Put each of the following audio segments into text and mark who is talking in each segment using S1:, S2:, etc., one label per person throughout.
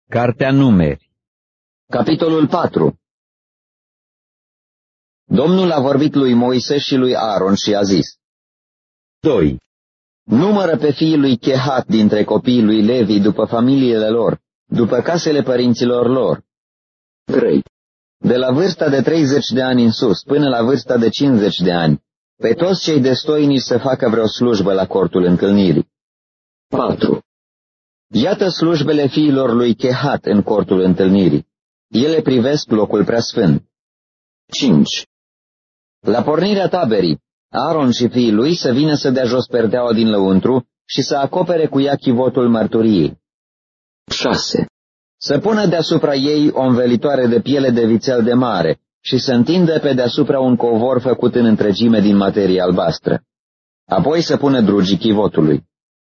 S1: Cartea Numeri.
S2: Capitolul 4. Domnul a vorbit lui Moise și lui Aaron și a zis:
S1: 2.
S2: Numără pe fiii lui Chehat dintre copiii lui Levi după familiile lor, după casele părinților lor. 3. De la vârsta de 30 de ani în sus până la vârsta de 50 de ani, pe toți cei destoinici să facă vreo slujbă la cortul întâlnirii. 4. Iată slujbele fiilor lui Chehat în cortul întâlnirii. Ele privesc locul preasfânt. 5. La pornirea taberii, Aaron și fiii lui să vină să dea jos perdeaua din lăuntru și să acopere cu ea chivotul mărturiei. 6. Să pună deasupra ei o învelitoare de piele de vițel de mare și să întindă pe deasupra un covor făcut în întregime din materie albastră. Apoi să pună drugii chivotului.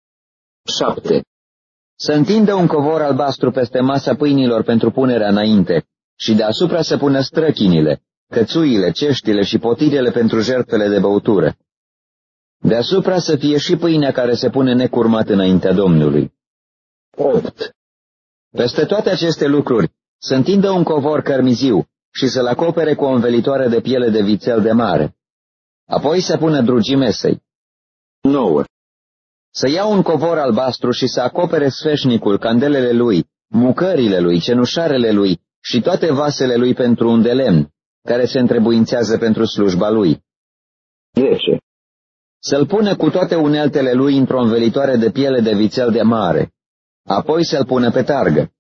S2: 7. Să întindă un covor albastru peste masa pâinilor pentru punerea înainte și deasupra să pună străchinile, cățuile, ceștile și potirele pentru jertfele de băutură. Deasupra să fie și pâinea care se pune necurmat înaintea Domnului. 8. Peste toate aceste lucruri să întindă un covor cărmiziu și să-l acopere cu o învelitoare de piele de vițel de mare. Apoi să pună drugii mesei. 9. Să ia un covor albastru și să acopere sfeșnicul, candelele lui, mucările lui, cenușarele lui și toate vasele lui pentru un de lemn, care se întrebuințează pentru slujba lui. 10. Să-l pună cu toate uneltele lui într-o învelitoare de piele de vițel de mare. Apoi să-l pună pe targă.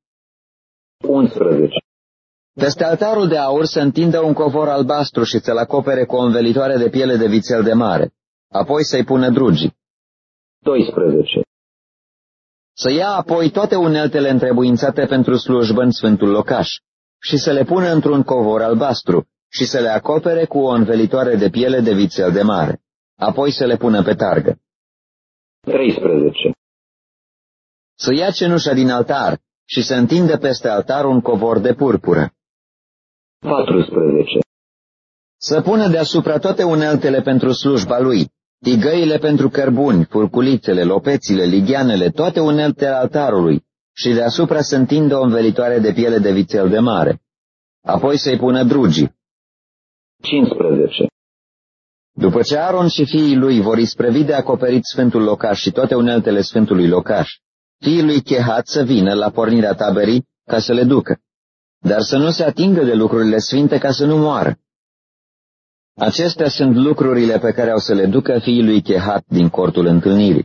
S2: 11. Peste altarul de aur să întindă un covor albastru și să-l acopere cu o învelitoare de piele de vițel de mare. Apoi să-i pună drugii. 12. Să ia apoi toate uneltele întrebuințate pentru slujbă în sfântul locaș și să le pună într-un covor albastru și să le acopere cu o învelitoare de piele de vițel de mare. Apoi să le pună pe targă. 13. Să ia cenușa din altar și să întindă peste altar un covor de purpură. 14. Să pună deasupra toate uneltele pentru slujba lui, tigăile pentru cărbuni, furculițele, lopețile, ligheanele, toate uneltele altarului, și deasupra să întindă o învelitoare de piele de vițel de mare. Apoi să-i pună drugii. 15. După ce Aaron și fiii lui vor isprăvi de acoperit sfântul locaș și toate uneltele sfântului locaș, fiii lui Chehat să vină la pornirea taberii ca să le ducă, dar să nu se atingă de lucrurile sfinte ca să nu moară. Acestea sunt lucrurile pe care au să le ducă fiii lui Chehat din cortul întâlnirii.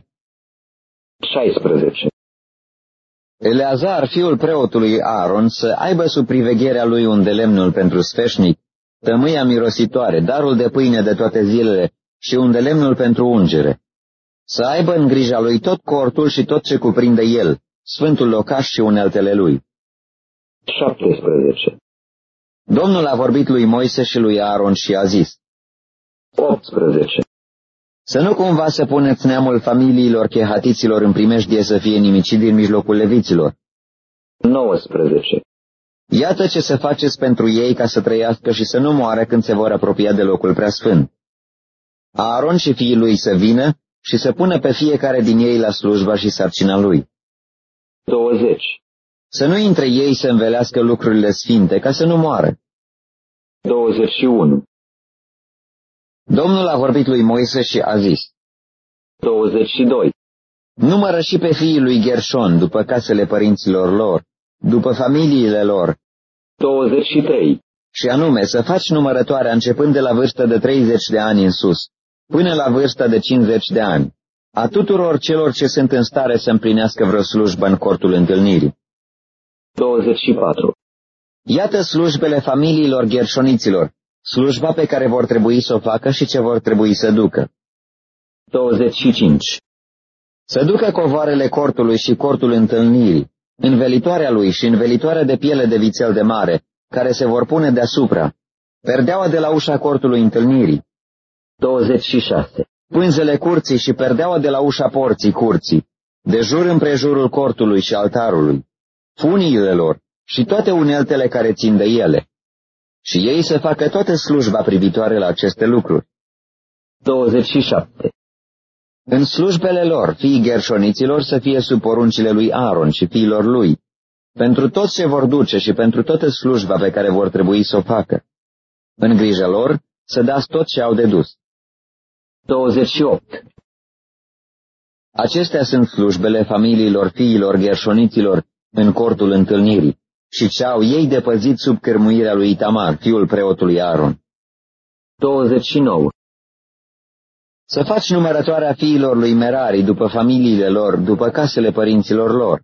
S2: 16. Eleazar, fiul preotului Aaron, să aibă sub privegherea lui un de lemnul pentru sfeșnic, tămâia mirositoare, darul de pâine de toate zilele și un de lemnul pentru ungere. Să aibă în grija lui tot cortul și tot ce cuprinde el, sfântul locaș și uneltele lui. 17. Domnul a vorbit lui Moise și lui Aaron și a zis: 18. Să nu cumva să puneți neamul familiilor chehatiților în primejdie să fie nimicit din mijlocul leviților. 19. Iată ce să faceți pentru ei ca să trăiască și să nu moară când se vor apropia de locul preasfânt. Aaron și fiii lui să vină și să pună pe fiecare din ei la slujba și sarcina lui. 20. Să nu intre ei să învelească lucrurile sfinte ca să nu moară. 21. Domnul a vorbit lui Moise și a zis: 22. Numără și pe fiii lui Gershon după casele părinților lor, după familiile lor. 23. Și anume să faci numărătoarea începând de la vârsta de 30 de ani în sus, până la vârsta de 50 de ani, a tuturor celor ce sunt în stare să împlinească vreo slujbă în cortul întâlnirii. 24. Iată slujbele familiilor gershoniților, slujba pe care vor trebui să o facă și ce vor trebui să ducă. 25. Să ducă covoarele cortului și cortul întâlnirii, învelitoarea lui și învelitoarea de piele de vițel de mare, care se vor pune deasupra, perdeaua de la ușa cortului întâlnirii. 26. Pânzele curții și perdeaua de la ușa porții curții, de jur împrejurul cortului și altarului, funiile lor și toate uneltele care țin de ele. Și ei să facă toată slujba privitoare la aceste lucruri. 27. În slujbele lor, fiii gershoniților să fie sub poruncile lui Aaron și fiilor lui, pentru tot ce vor duce și pentru toată slujba pe care vor trebui să o facă. În grija lor să dați tot ce au de dus.
S1: 28.
S2: Acestea sunt slujbele familiilor fiilor Gershoniților în cortul întâlnirii și ce au ei de păzit sub cârmuirea lui Itamar, fiul preotului Aaron.
S1: 29.
S2: Să faci numărătoarea fiilor lui Merari după familiile lor, după casele părinților lor.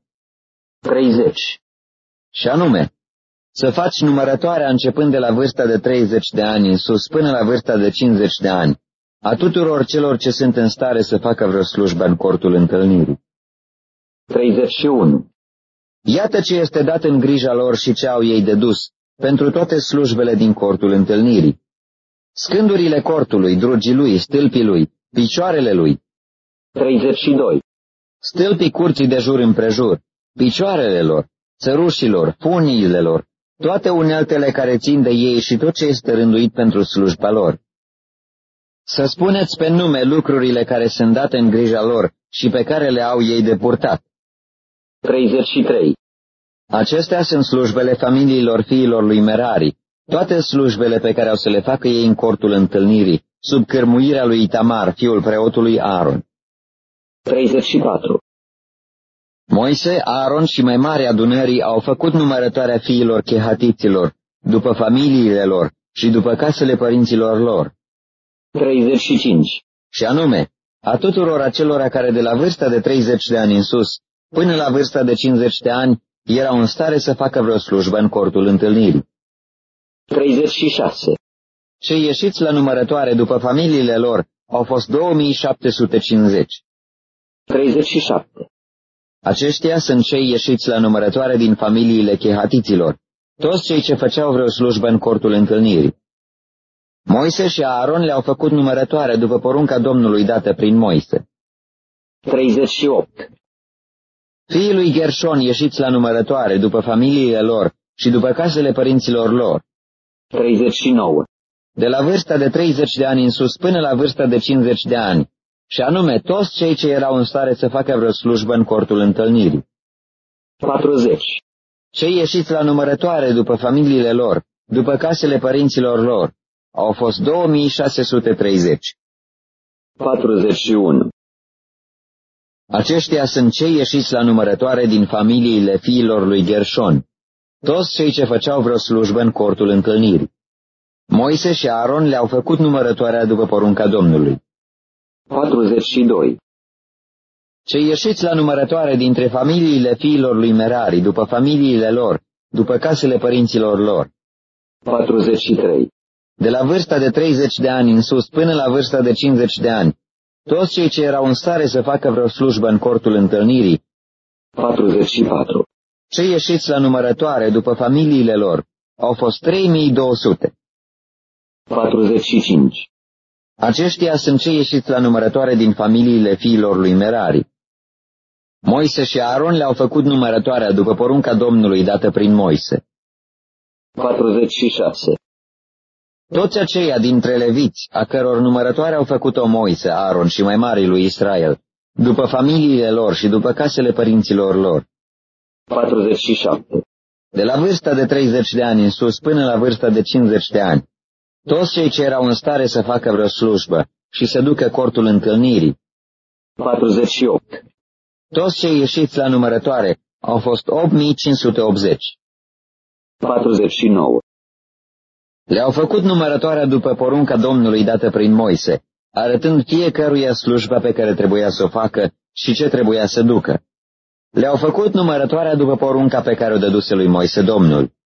S1: 30.
S2: Și anume, să faci numărătoarea începând de la vârsta de 30 de ani în sus până la vârsta de 50 de ani, a tuturor celor ce sunt în stare să facă vreo slujbă în cortul întâlnirii.
S1: 31.
S2: Iată ce este dat în grija lor și ce au ei de dus, pentru toate slujbele din cortul întâlnirii. Scândurile cortului, drugii lui, stâlpii lui, picioarele lui.
S1: 32.
S2: Stâlpii curții de jur împrejur, picioarele lor, țărușilor, funiile lor, toate uneltele care țin de ei și tot ce este rânduit pentru slujba lor. Să spuneți pe nume lucrurile care sunt date în grija lor și pe care le au ei de purtat.
S1: 33.
S2: Acestea sunt slujbele familiilor fiilor lui Merari, toate slujbele pe care au să le facă ei în cortul întâlnirii, sub cârmuirea lui Itamar, fiul preotului Aaron.
S1: 34.
S2: Moise, Aaron și mai mari adunării au făcut numărătoarea fiilor chehatiților, după familiile lor și după casele părinților lor.
S1: 35.
S2: Și anume, a tuturor acelora care de la vârsta de 30 de ani în sus, până la vârsta de 50 de ani, erau în stare să facă vreo slujbă în cortul întâlnirii.
S1: 36.
S2: Cei ieșiți la numărătoare după familiile lor au fost 2750.
S1: 37.
S2: Aceștia sunt cei ieșiți la numărătoare din familiile chehatiților, toți cei ce făceau vreo slujbă în cortul întâlnirii. Moise și Aaron le-au făcut numărătoare după porunca Domnului dată prin Moise.
S1: 38.
S2: Fiii lui Gershon ieșiți la numărătoare după familiile lor și după casele părinților lor.
S1: 39.
S2: De la vârsta de 30 de ani în sus până la vârsta de 50 de ani, și anume toți cei ce erau în stare să facă vreo slujbă în cortul întâlnirii.
S1: 40.
S2: Cei ieșiți la numărătoare după familiile lor, după casele părinților lor, au fost 2630.
S1: 41.
S2: Aceștia sunt cei ieșiți la numărătoare din familiile fiilor lui Gershon, toți cei ce făceau vreo slujbă în cortul întâlnirii. Moise și Aaron le-au făcut numărătoarea după porunca Domnului.
S1: 42.
S2: Cei ieșiți la numărătoare dintre familiile fiilor lui Merari, după familiile lor, după casele părinților lor.
S1: 43.
S2: De la vârsta de 30 de ani în sus până la vârsta de 50 de ani, toți cei ce erau în stare să facă vreo slujbă în cortul întâlnirii.
S1: 44.
S2: Cei ieșiți la numărătoare după familiile lor au fost 3200.
S1: 45.
S2: Aceștia sunt cei ieșiți la numărătoare din familiile fiilor lui Merari. Moise și Aaron le-au făcut numărătoarea după porunca Domnului dată prin Moise.
S1: 46.
S2: Toți aceia dintre leviți, a căror numărătoare au făcut-o Moise, Aaron și mai marii lui Israel, după familiile lor și după casele părinților lor.
S1: 47.
S2: De la vârsta de 30 de ani în sus până la vârsta de 50 de ani, toți cei ce erau în stare să facă vreo slujbă și să ducă cortul întâlnirii.
S1: 48.
S2: Toți cei ieșiți la numărătoare au fost 8580.
S1: 49.
S2: Le-au făcut numărătoarea după porunca Domnului dată prin Moise, arătând fiecăruia slujba pe care trebuia să o facă și ce trebuia să ducă. Le-au făcut numărătoarea după porunca pe care o dăduse lui Moise Domnul.